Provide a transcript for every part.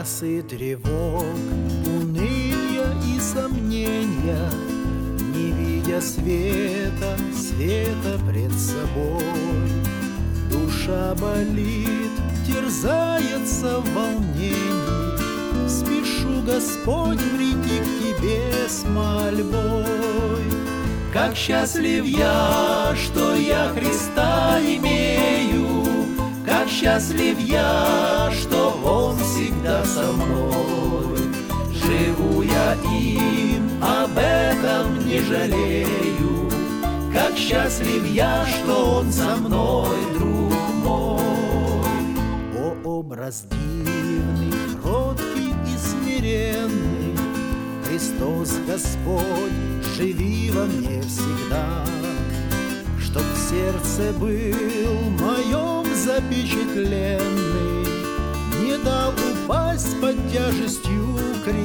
часы тревог, уныния и сомнения, не видя света, света пред собой, душа болит, терзается в волнении. Спешу, Господь, прийти к Тебе с мольбой. Как счастлив я, что я Христа имею, как счастлив я, что Он всегда со мной. Живу я им, об этом не жалею. Как счастлив я, что Он со мной, друг мой. О, образ дивный, кроткий и смиренный, Христос Господь, живи во мне всегда. Чтоб в сердце был моем запечатленный, не дал упасть под тяжестью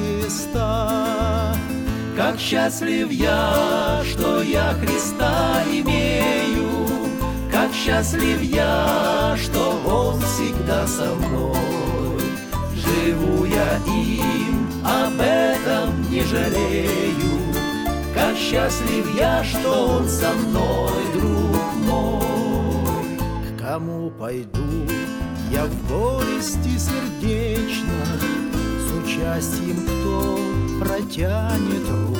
креста. Как счастлив я, что я Христа имею, как счастлив я, что Он всегда со мной. Живу я им, об этом не жалею. Как счастлив я, что Он со мной, друг мой. К кому пойду я в горести сердечно, с участием кто протянет руку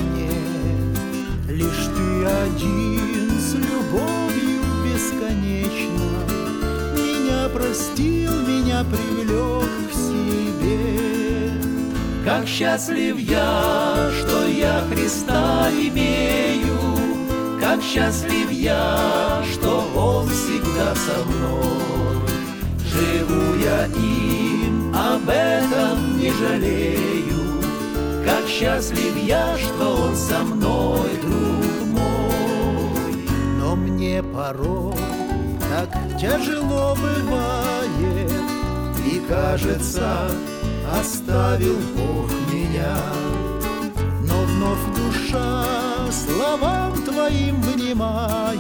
мне? Лишь Ты один с любовью бесконечно меня простил, меня привлек к себе. Как счастлив я, что я Христа имею, как счастлив я, что Он всегда со мной. Живу я им, об этом не жалею. Как счастлив я, что Он со мной, друг мой. Но мне порой так тяжело бывает, и кажется, оставил Бог меня. Но вновь душа словам Твоим внимает.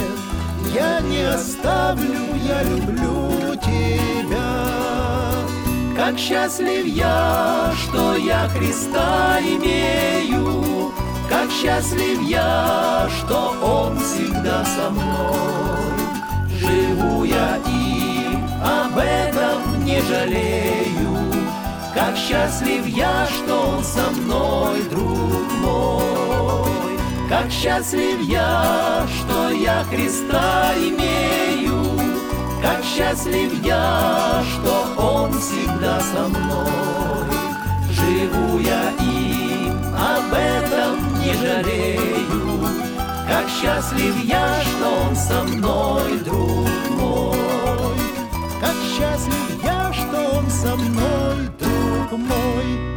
Я не оставлю, я люблю Тебя. Как счастлив я, что я Христа имею, как счастлив я, что Он всегда со мной. Живу я им, об этом не жалею. Как счастлив я, что Он со мной, друг мой. Как счастлив я, что я Христа имею. Как счастлив я, что Он всегда со мной. Живу я им, об этом не жалею. Как счастлив я, что Он со мной, друг мой. Как счастлив я, что Он со мной, друг мой.